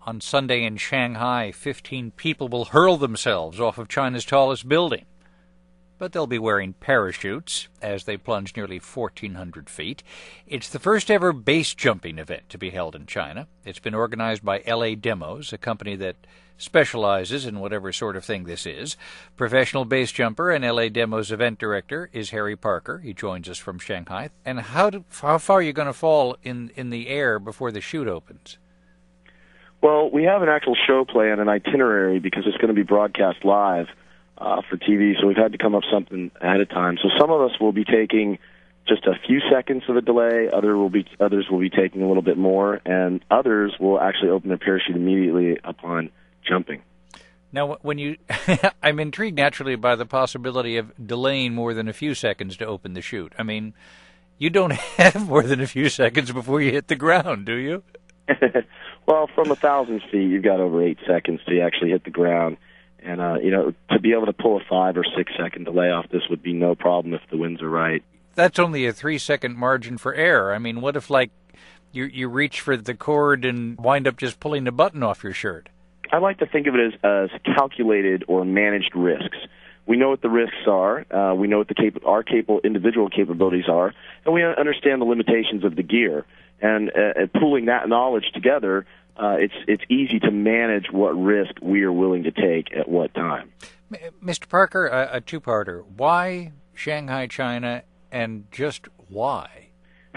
On Sunday in Shanghai, 15 people will hurl themselves off of China's tallest building. But they'll be wearing parachutes as they plunge nearly 1,400 feet. It's the first ever base jumping event to be held in China. It's been organized by LA Demos, a company that specializes in whatever sort of thing this is. Professional base jumper and LA Demos event director is Harry Parker. He joins us from Shanghai. And how far are you going to fall in the air before the chute opens? Well, we have an actual show plan, an itinerary, because it's going to be broadcast live for TV, so we've had to come up with something ahead of time. So some of us will be taking just a few seconds of a delay, others will be taking a little bit more, and others will actually open their parachute immediately upon jumping. Now, I'm intrigued naturally by the possibility of delaying more than a few seconds to open the chute. I mean, you don't have more than a few seconds before you hit the ground, do you? Well, from 1,000 feet, you've got over 8 seconds to actually hit the ground. And, to be able to pull a 5 or 6 second delay off this would be no problem if the winds are right. That's only a 3-second margin for error. I mean, what if, you reach for the cord and wind up just pulling the button off your shirt? I like to think of it as calculated or managed risks. We know what the risks are. We know what our individual capabilities are, and we understand the limitations of the gear. And pulling that knowledge together, it's easy to manage what risk we are willing to take at what time. Mr. Parker, a two-parter. Why Shanghai, China, and just why?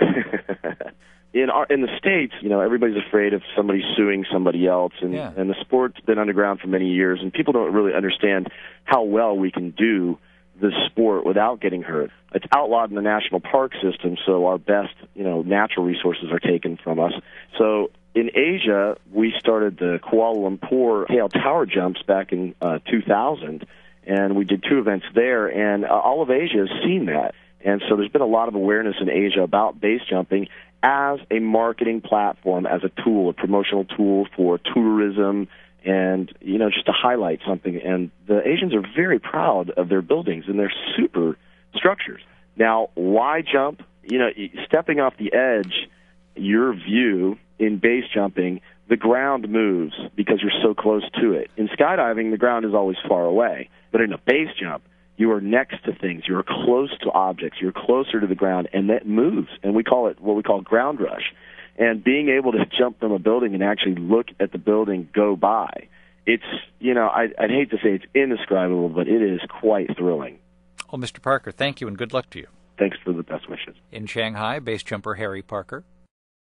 In the States, everybody's afraid of somebody suing somebody else, and the sport's been underground for many years, and people don't really understand how well we can do the sport without getting hurt. It's outlawed in the national park system, so our best, natural resources are taken from us. So in Asia, we started the Kuala Lumpur Tail Tower Jumps back in 2000, and we did 2 events there, and all of Asia has seen that. And so there's been a lot of awareness in Asia about base jumping as a marketing platform, as a tool, a promotional tool for tourism, and, just to highlight something. And the Asians are very proud of their buildings and their super structures. Now, why jump? Stepping off the edge, your view in base jumping, the ground moves because you're so close to it. In skydiving, the ground is always far away. But in a base jump, you are next to things. You're close to objects. You're closer to the ground, and that moves. And we call it what we call ground rush. And being able to jump from a building and actually look at the building go by, it's, I'd hate to say it's indescribable, but it is quite thrilling. Well, Mr. Parker, thank you and good luck to you. Thanks for the best wishes. In Shanghai, base jumper Harry Parker.